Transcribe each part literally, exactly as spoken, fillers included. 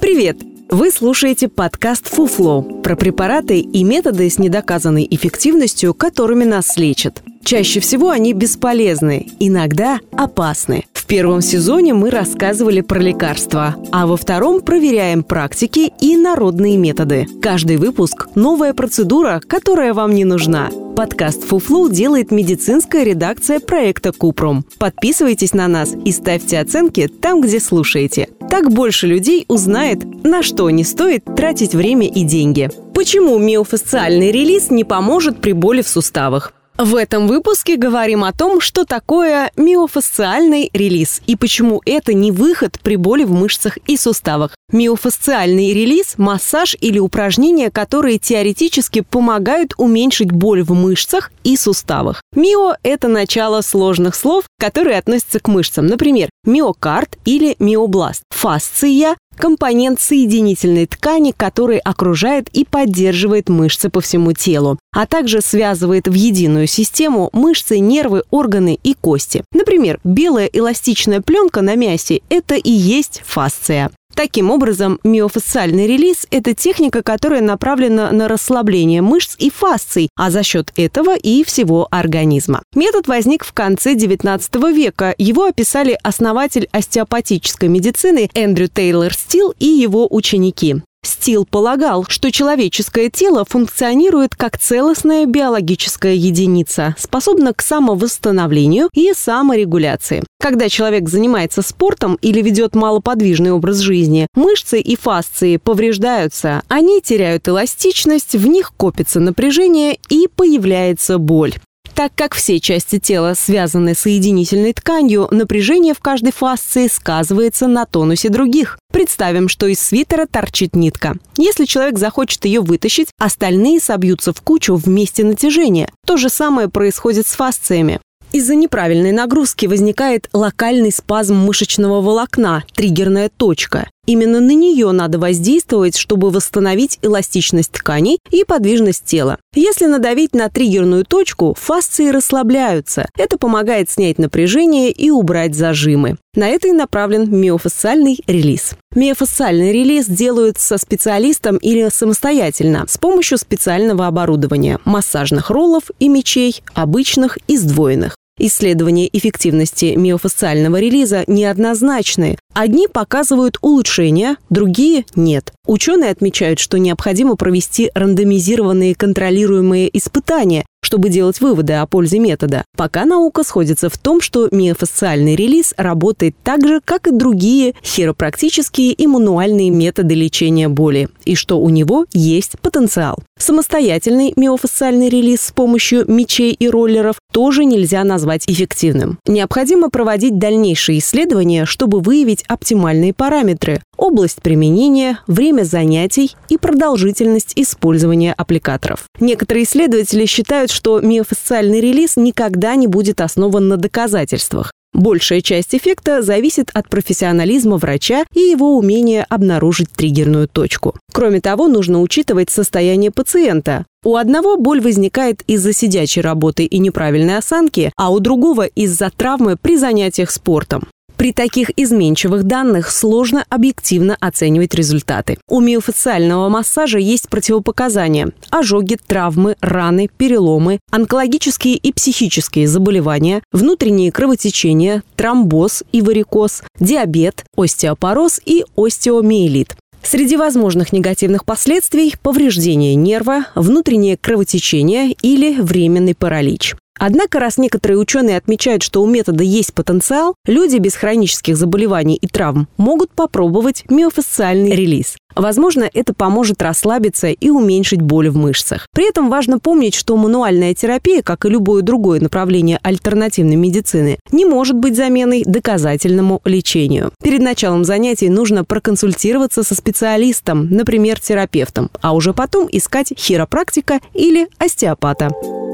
Привет! Вы слушаете подкаст «Фуфло» про препараты и методы с недоказанной эффективностью, которыми нас лечат. Чаще всего они бесполезны, иногда опасны. В первом сезоне мы рассказывали про лекарства, а во втором проверяем практики и народные методы. Каждый выпуск – новая процедура, которая вам не нужна. Подкаст «Фуфло» делает медицинская редакция проекта «Купрум». Подписывайтесь на нас и ставьте оценки там, где слушаете. Так больше людей узнает, на что не стоит тратить время и деньги. Почему миофасциальный релиз не поможет при боли в суставах? В этом выпуске говорим о том, что такое миофасциальный релиз и почему это не выход при боли в мышцах и суставах. Миофасциальный релиз – массаж или упражнения, которые теоретически помогают уменьшить боль в мышцах и суставах. Мио – это начало сложных слов, которые относятся к мышцам, например, миокард или миобласт. Фасция – компонент соединительной ткани, который окружает и поддерживает мышцы по всему телу, а также связывает в единую систему мышцы, нервы, органы и кости. Например, белая эластичная пленка на мясе – это и есть фасция. Таким образом, миофасциальный релиз – это техника, которая направлена на расслабление мышц и фасций, а за счет этого и всего организма. Метод возник в конце девятнадцатого века. Его описали основатель остеопатической медицины Эндрю Тейлор Стил и его ученики. Стил полагал, что человеческое тело функционирует как целостная биологическая единица, способна к самовосстановлению и саморегуляции. Когда человек занимается спортом или ведет малоподвижный образ жизни, мышцы и фасции повреждаются, они теряют эластичность, в них копится напряжение и появляется боль. Так как все части тела связаны соединительной тканью, напряжение в каждой фасции сказывается на тонусе других. Представим, что из свитера торчит нитка. Если человек захочет ее вытащить, остальные собьются в кучу в месте натяжения. То же самое происходит с фасциями. Из-за неправильной нагрузки возникает локальный спазм мышечного волокна, триггерная точка. Именно на нее надо воздействовать, чтобы восстановить эластичность тканей и подвижность тела. Если надавить на триггерную точку, фасции расслабляются. Это помогает снять напряжение и убрать зажимы. На это и направлен миофасциальный релиз. Миофасциальный релиз делают со специалистом или самостоятельно с помощью специального оборудования – массажных роллов и мечей, обычных и сдвоенных. Исследования эффективности миофасциального релиза неоднозначны. Одни показывают улучшение, другие – нет. Ученые отмечают, что необходимо провести рандомизированные контролируемые испытания, чтобы делать выводы о пользе метода. Пока наука сходится в том, что миофасциальный релиз работает так же, как и другие хиропрактические и мануальные методы лечения боли, и что у него есть потенциал. Самостоятельный миофасциальный релиз с помощью мечей и роллеров тоже нельзя назвать эффективным. Необходимо проводить дальнейшие исследования, чтобы выявить оптимальные параметры, область применения, время занятий и продолжительность использования аппликаторов. Некоторые исследователи считают, что миофасциальный релиз никогда не будет основан на доказательствах. Большая часть эффекта зависит от профессионализма врача и его умения обнаружить триггерную точку. Кроме того, нужно учитывать состояние пациента. У одного боль возникает из-за сидячей работы и неправильной осанки, а у другого из-за травмы при занятиях спортом. При таких изменчивых данных сложно объективно оценивать результаты. У миофасциального массажа есть противопоказания – ожоги, травмы, раны, переломы, онкологические и психические заболевания, внутренние кровотечения, тромбоз и варикоз, диабет, остеопороз и остеомиелит. Среди возможных негативных последствий – повреждение нерва, внутреннее кровотечение или временный паралич. Однако, раз некоторые ученые отмечают, что у метода есть потенциал, люди без хронических заболеваний и травм могут попробовать миофасциальный релиз. Возможно, это поможет расслабиться и уменьшить боль в мышцах. При этом важно помнить, что мануальная терапия, как и любое другое направление альтернативной медицины, не может быть заменой доказательному лечению. Перед началом занятий нужно проконсультироваться со специалистом, например, терапевтом, а уже потом искать хиропрактика или остеопата.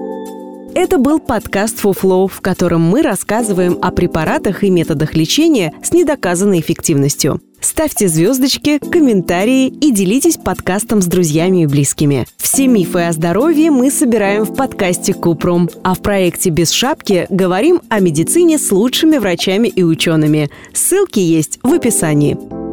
Это был подкаст «Фуфло», в котором мы рассказываем о препаратах и методах лечения с недоказанной эффективностью. Ставьте звездочки, комментарии и делитесь подкастом с друзьями и близкими. Все мифы о здоровье мы собираем в подкасте «Купрум», а в проекте «Без шапки» говорим о медицине с лучшими врачами и учеными. Ссылки есть в описании.